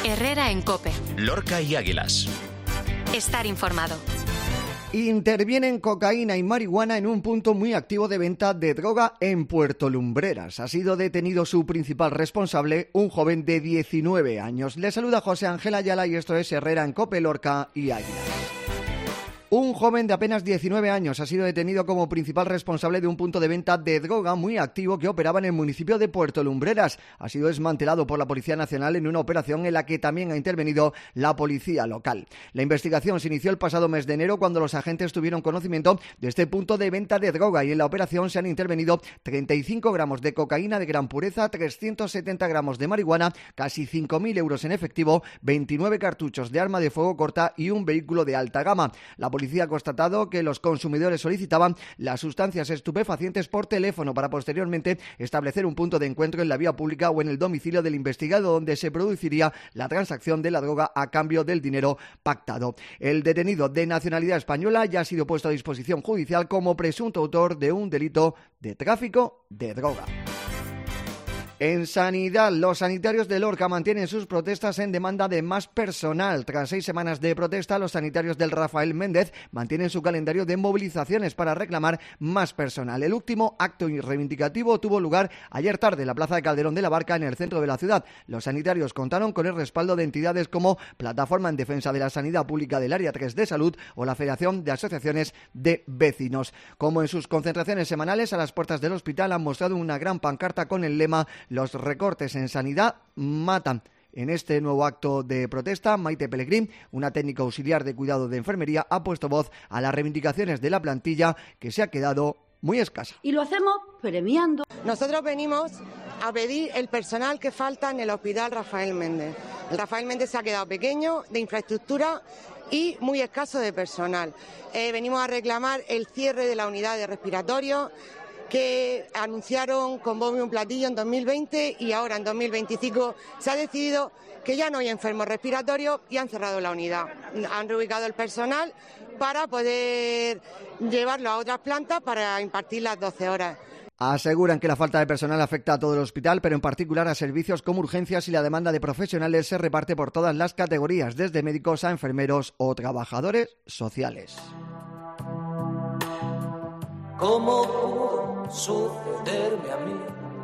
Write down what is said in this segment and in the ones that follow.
Herrera en COPE. Lorca y Águilas. Estar informado. Intervienen cocaína y marihuana en un punto muy activo de venta de droga en Puerto Lumbreras. Ha sido detenido su principal responsable, un joven de 19 años. Le saluda José Ángel Ayala y esto es Herrera en COPE, Lorca y Águilas. Un joven de apenas 19 años ha sido detenido como principal responsable de un punto de venta de droga muy activo que operaba en el municipio de Puerto Lumbreras. Ha sido desmantelado por la Policía Nacional en una operación en la que también ha intervenido la policía local. La investigación se inició el pasado mes de enero cuando los agentes tuvieron conocimiento de este punto de venta de droga y en la operación se han intervenido 35 gramos de cocaína de gran pureza, 370 gramos de marihuana, casi 5.000 euros en efectivo, 29 cartuchos de arma de fuego corta y un vehículo de alta gama. La policía ha constatado que los consumidores solicitaban las sustancias estupefacientes por teléfono para posteriormente establecer un punto de encuentro en la vía pública o en el domicilio del investigado donde se produciría la transacción de la droga a cambio del dinero pactado. El detenido de nacionalidad española ya ha sido puesto a disposición judicial como presunto autor de un delito de tráfico de droga. En sanidad, los sanitarios de Lorca mantienen sus protestas en demanda de más personal. Tras 6 semanas de protesta, los sanitarios del Rafael Méndez mantienen su calendario de movilizaciones para reclamar más personal. El último acto reivindicativo tuvo lugar ayer tarde en la Plaza de Calderón de la Barca, en el centro de la ciudad. Los sanitarios contaron con el respaldo de entidades como Plataforma en Defensa de la Sanidad Pública del Área 3 de Salud o la Federación de Asociaciones de Vecinos. Como en sus concentraciones semanales, a las puertas del hospital han mostrado una gran pancarta con el lema "Los recortes en sanidad matan". En este nuevo acto de protesta, Maite Pellegrín, una técnica auxiliar de cuidado de enfermería, ha puesto voz a las reivindicaciones de la plantilla que se ha quedado muy escasa. Y lo hacemos premiando. Nosotros venimos a pedir el personal que falta en el hospital Rafael Méndez. El Rafael Méndez se ha quedado pequeño de infraestructura y muy escaso de personal. Venimos a reclamar el cierre de la unidad de respiratorio que anunciaron con bombo y un platillo en 2020 y ahora en 2025 se ha decidido que ya no hay enfermos respiratorios y han cerrado la unidad. Han reubicado el personal para poder llevarlo a otras plantas para impartir las 12 horas. Aseguran que la falta de personal afecta a todo el hospital, pero en particular a servicios como urgencias, y la demanda de profesionales se reparte por todas las categorías, desde médicos a enfermeros o trabajadores sociales. ¿Cómo pudo sucederme a mí?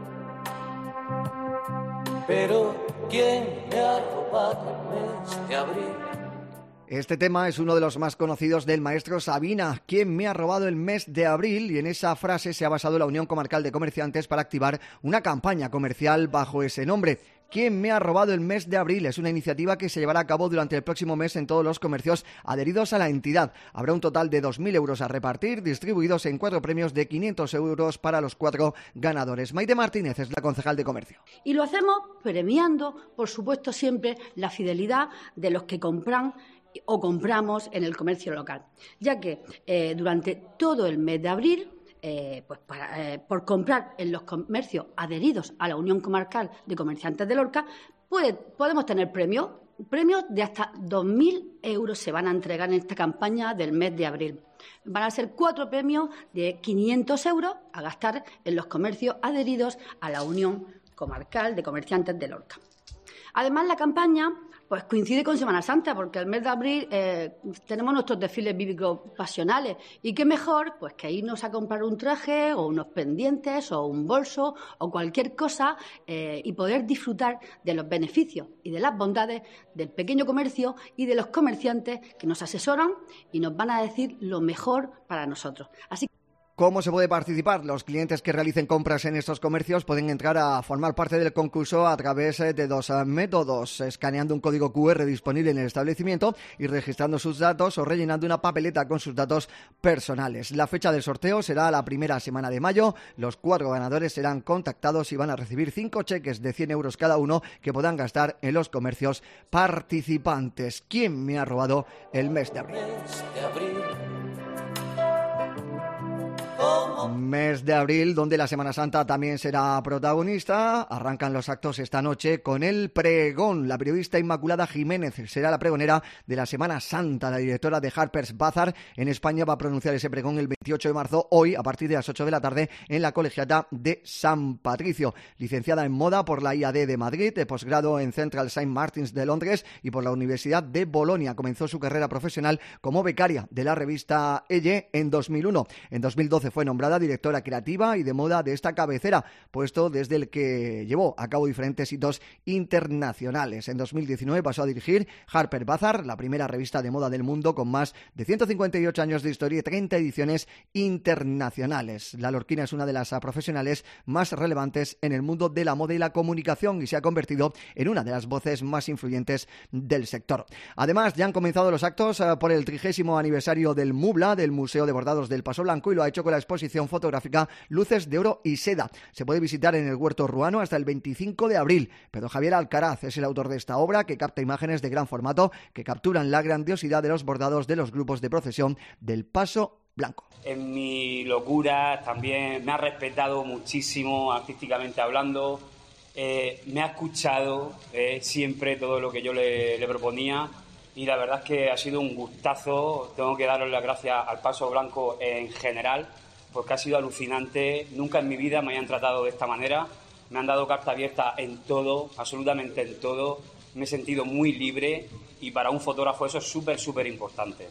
Pero ¿quién me ha robado el mes de abril? Este tema es uno de los más conocidos del maestro Sabina. ¿Quién me ha robado el mes de abril? Y en esa frase se ha basado la Unión Comarcal de Comerciantes para activar una campaña comercial bajo ese nombre. ¿Quién me ha robado el mes de abril? Es una iniciativa que se llevará a cabo durante el próximo mes en todos los comercios adheridos a la entidad. Habrá un total de 2.000 euros a repartir, distribuidos en 4 premios de 500 euros para los 4 ganadores. Maite Martínez es la concejal de Comercio. Y lo hacemos premiando, por supuesto, siempre la fidelidad de los que compran o compramos en el comercio local, ya que durante todo el mes de abril, por comprar en los comercios adheridos a la Unión Comarcal de Comerciantes de Lorca, podemos tener premios de hasta 2.000 euros se van a entregar en esta campaña del mes de abril. Van a ser 4 premios de 500 euros a gastar en los comercios adheridos a la Unión Comarcal de Comerciantes de Lorca. Además, la campaña coincide con Semana Santa, porque el mes de abril tenemos nuestros desfiles bíblicos pasionales. Y qué mejor que irnos a comprar un traje o unos pendientes o un bolso o cualquier cosa y poder disfrutar de los beneficios y de las bondades del pequeño comercio y de los comerciantes que nos asesoran y nos van a decir lo mejor para nosotros. Así que ¿cómo se puede participar? Los clientes que realicen compras en estos comercios pueden entrar a formar parte del concurso a través de 2 métodos: escaneando un código QR disponible en el establecimiento y registrando sus datos, o rellenando una papeleta con sus datos personales. La fecha del sorteo será la primera semana de mayo. Los 4 ganadores serán contactados y van a recibir 5 cheques de 100 euros cada uno que podrán gastar en los comercios participantes. ¿Quién me ha robado el mes de abril? ¿Cómo Mes de abril, donde la Semana Santa también será protagonista. Arrancan los actos esta noche con el pregón. La periodista Inmaculada Jiménez será la pregonera de la Semana Santa. La directora de Harper's Bazaar en España va a pronunciar ese pregón el 28 de marzo, hoy, a partir de las 8 de la tarde, en la Colegiata de San Patricio. Licenciada en moda por la IAD de Madrid, de posgrado en Central St. Martins de Londres y por la Universidad de Bolonia. Comenzó su carrera profesional como becaria de la revista Elle en 2001. En 2012 fue nombrada directora creativa y de moda de esta cabecera, puesto desde el que llevó a cabo diferentes hitos internacionales. En 2019 pasó a dirigir Harper's Bazaar, la primera revista de moda del mundo con más de 158 años de historia y 30 ediciones internacionales. La lorquina es una de las profesionales más relevantes en el mundo de la moda y la comunicación y se ha convertido en una de las voces más influyentes del sector. Además, ya han comenzado los actos por el 30º aniversario del MUBLA, del Museo de Bordados del Paso Blanco, y lo ha hecho con la exposición fotográfica Luces de Oro y Seda. Se puede visitar en el Huerto Ruano hasta el 25 de abril. Pedro Javier Alcaraz es el autor de esta obra, que capta imágenes de gran formato que capturan la grandiosidad de los bordados de los grupos de procesión del Paso Blanco. En mi locura también me ha respetado muchísimo artísticamente hablando, me ha escuchado siempre todo lo que yo le proponía y la verdad es que ha sido un gustazo. Tengo que darle las gracias al Paso Blanco en general porque ha sido alucinante. Nunca en mi vida me hayan tratado de esta manera, me han dado carta abierta en todo, absolutamente en todo. Me he sentido muy libre y para un fotógrafo eso es súper importante.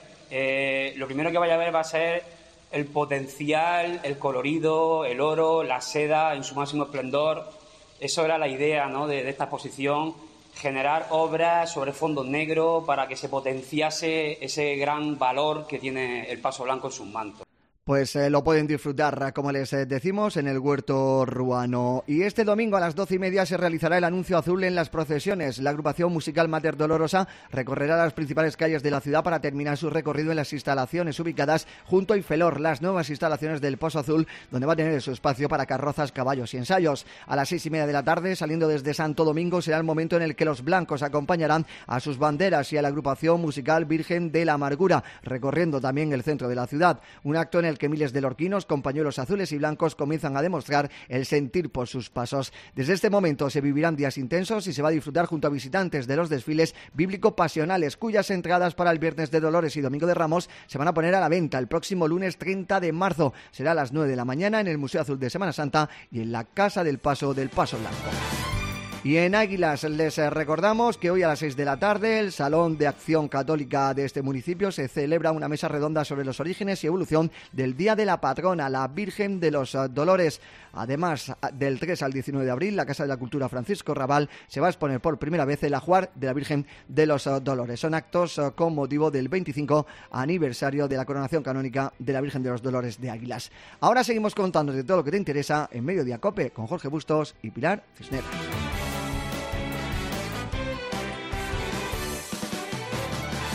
Lo primero que vaya a ver va a ser el potencial, el colorido, el oro, la seda en su máximo esplendor. Eso era la idea, ¿no?, de esta exposición, generar obras sobre fondo negro para que se potenciase ese gran valor que tiene el Paso Blanco en sus mantos. Pues lo pueden disfrutar, como les decimos, en el Huerto Ruano. Y este domingo a las 12:30 se realizará el anuncio azul en las procesiones. La agrupación musical Mater Dolorosa recorrerá las principales calles de la ciudad para terminar su recorrido en las instalaciones ubicadas junto a Ifelor, las nuevas instalaciones del Pozo Azul, donde va a tener su espacio para carrozas, caballos y ensayos. A las 6:30 de la tarde, saliendo desde Santo Domingo, será el momento en el que los blancos acompañarán a sus banderas y a la agrupación musical Virgen de la Amargura, recorriendo también el centro de la ciudad. Un acto en el que miles de lorquinos con pañuelos azules y blancos comienzan a demostrar el sentir por sus pasos. Desde este momento se vivirán días intensos y se va a disfrutar junto a visitantes de los desfiles bíblico-pasionales, cuyas entradas para el Viernes de Dolores y Domingo de Ramos se van a poner a la venta el próximo lunes 30 de marzo. Será a las 9 de la mañana en el Museo Azul de Semana Santa y en la Casa del Paso del Paso Blanco. Y en Águilas les recordamos que hoy a las 6 de la tarde el Salón de Acción Católica de este municipio se celebra una mesa redonda sobre los orígenes y evolución del Día de la Patrona, la Virgen de los Dolores. Además, del 3 al 19 de abril, la Casa de la Cultura Francisco Rabal se va a exponer por primera vez el ajuar de la Virgen de los Dolores. Son actos con motivo del 25 aniversario de la coronación canónica de la Virgen de los Dolores de Águilas. Ahora seguimos contándote todo lo que te interesa en Mediodía COPE con Jorge Bustos y Pilar Cisneros.